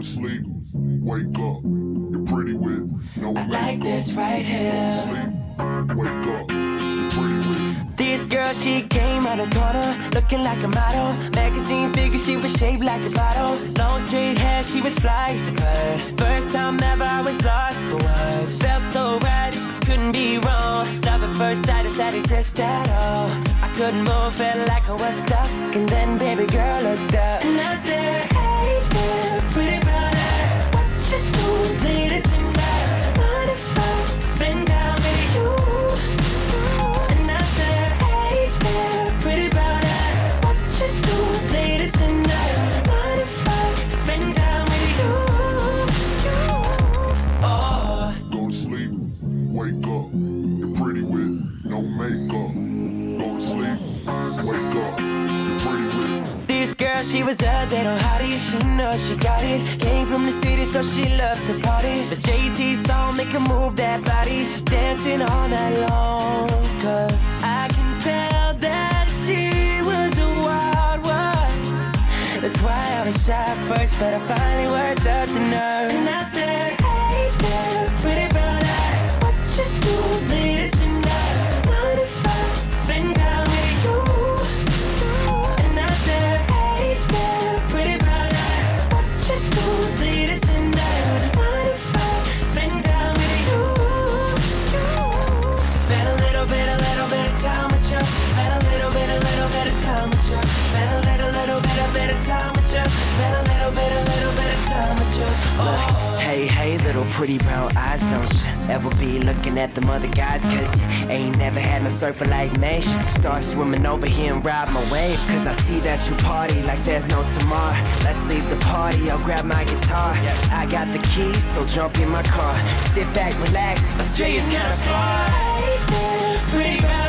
to sleep, wake up, you're pretty with no makeup. I like this right here. Go to sleep, wake up, you're pretty with. This girl, she came out of corner, looking like a model. Magazine figure, she was shaped like a bottle. Long straight hair, she was fly as a bird. First time ever, I was lost for words. Felt so right, it just couldn't be wrong. Love at first sight, if that exists at all. I couldn't move, felt like I was stuck. And then baby girl looked up, and I said, hey girl, pretty brown eyes, what you doing later tonight? Mind if I spend time with you? And I said, hey girl, pretty brown eyes, what you doing later tonight? Mind if I spend time with you? Oh. Go to sleep, wake up, you're pretty with no makeup. Go to sleep, wake up, you're pretty with. This girl, she was a dead on hottie. She knows she got it. Came from the city, so she loved to party. The JT song make her move that body. She dancing all night long. Cause I can tell that she was a wild one. That's why I was shy at first, but I finally worked up the nerve. And I said, hey girl, pretty brown eyes, what you doing later tonight? Mind if I spend time with you? And I said, hey girl, pretty brown eyes, what you doing later tonight? Mind if I spend time with you? Spend a little bit of time with you. Spend a little bit of time with you. Spend a little bit of time with you. Spend a little bit of time with you. Oh. Hey, little pretty brown eyes, don't you ever be looking at them other guys? Cause you ain't never had no surfer like me. Start swimming over here and ride my wave. Cause I see that you party like there's no tomorrow. Let's leave the party, I'll grab my guitar. I got the keys, so jump in my car. Sit back, relax, Australia's kinda far. Hey, pretty brown